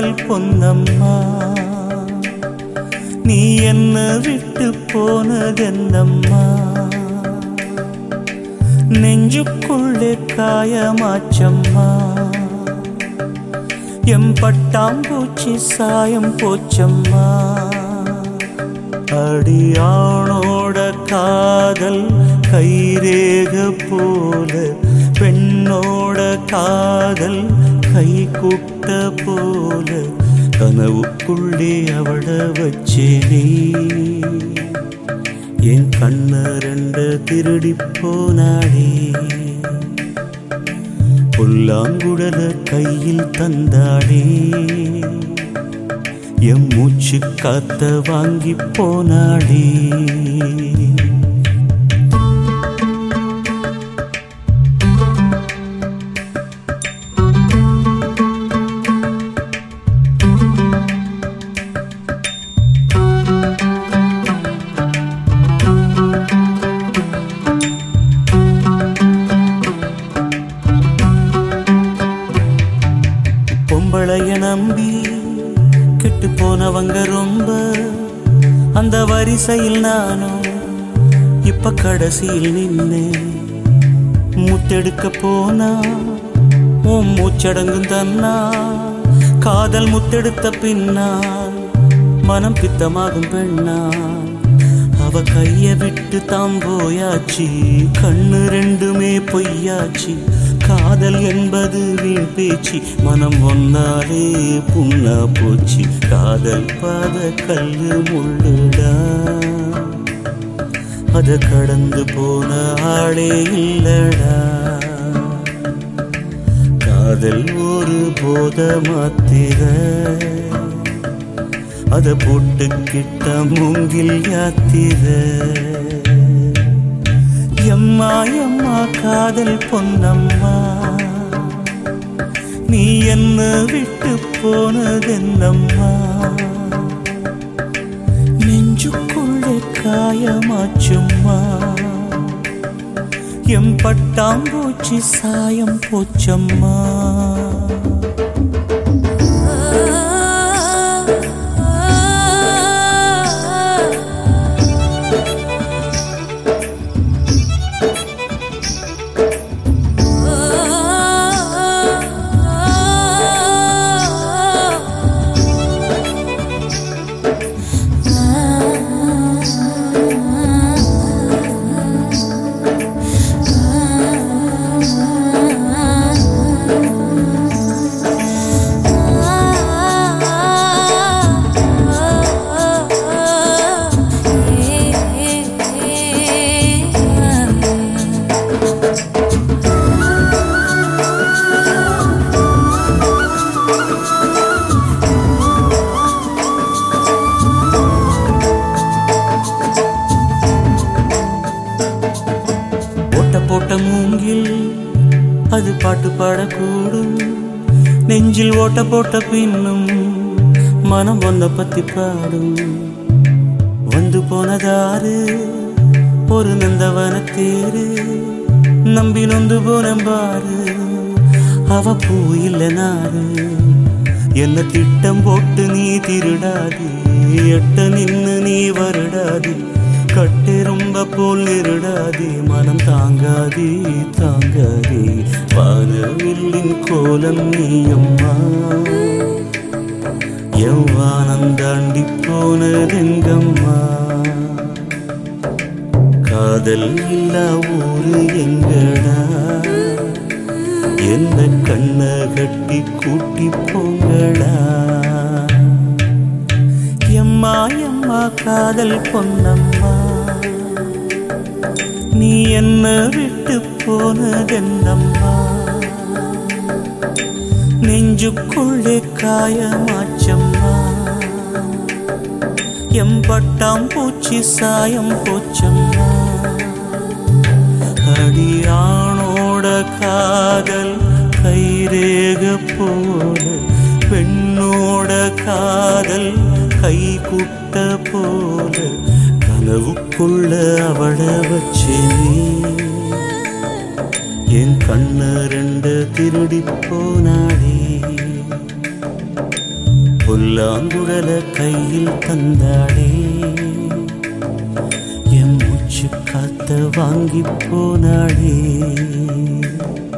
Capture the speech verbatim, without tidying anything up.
காதல் பொன்னம்மா, நீ என்ன விட்டு போனதென்னம்மா? நெஞ்சுக்குள்ளே காயமாச்சம்மா, எம் பட்டாம்பூச்சி சாயம் போச்சம்மா. அடியானோட காதல் கைரேக போல, பெண்ணோட காதல் கை கூட்ட போல, கனவுக்குள்ளே அவள வச்சேனே. என் கண்ண ரெண்டு திருடி போனாடே, புல்லாங்குழல கையில் தந்தாடே, எம் மூச்சு காத்த வாங்கி போனாடே. பொம்பளைய நம்பி கெட்டு போனவங்க ரொம்ப, அந்த வரிசையில் நானும் இப்ப கடைசியில் நின்று. முத்தெடுக்க போனா உன் மூச்சடங்கும் தன்னா, காதல் முத்தெடுத்த பின்னால் மனம் பித்தமாகும் பெண்ணா. அவ கைய விட்டு தாம் போயாச்சு, கண்ணு ரெண்டுமே பொய்யாச்சு. காதல் என்பது வீண் பேச்சு, மனம் ஒன்னாலே புண்ணா போச்சு. காதல் பாத கல்லு முள்ளுடா, அத கடந்து போன ஆளே இல்லடா. காதல் ஒரு போத மாத்திர, அத போட்டுக்கிட்ட மூங்கில் யாத்திர. எம்மா எம்மா காதல் பொன்னம்மா, நீ என்ன விட்டு போனதென்னம்மா? நெஞ்சுக்குள்ளே காயமாச்சும்மா, எம் பட்டாம்பூச்சி சாயம் போச்சம்மா. போட்ட மூங்கில் அது பாட்டு பாடக்கூடும், நெஞ்சில் ஓட்ட போட்ட பின்னும் மனம் ஒன்ன பத்தி பாடும். வந்து போனதாரு ஒரு நந்தவன தேரு, நம்பி நொந்து போனம்பாரு. அவ பூ இல்ல நாரு, என்ன திட்டம் போட்டு நீ திருடாது, எட்ட நின்னு நீ வருடாது. கட்டெரும்ப போல் நெருடாதே, மனம் தாங்காதே தாங்காதே. வானவில்லின் கோலம் நீயம்மா, எவ்வானம் தாண்டி போனதெங்கம்மா. காதல் இல்லா ஊரு எங்கடா, எந்த கண்ண கட்டி கூட்டி போங்கடா. எம்மா எம்மா காதல் பொன்னம்மா, நீ என்ன விட்டு போனதென்னம்மா? நெஞ்சுக்குள்ளே காயமாச்சம்மா, எம் பட்டாம்பூச்சி சாயம் போச்சம்மா. அடியானோட காதல் கைரேக போல, பெண்ணோட காதல் கை கூட்ட போல, கனவுக்குள்ள அவள வச்சேனே. என் கண்ண ரெண்டு திருடி போனாடே. புல்லாங்குழல கையில் தந்தாளே என் மூச்சு காத்த வாங்கி போனாளே.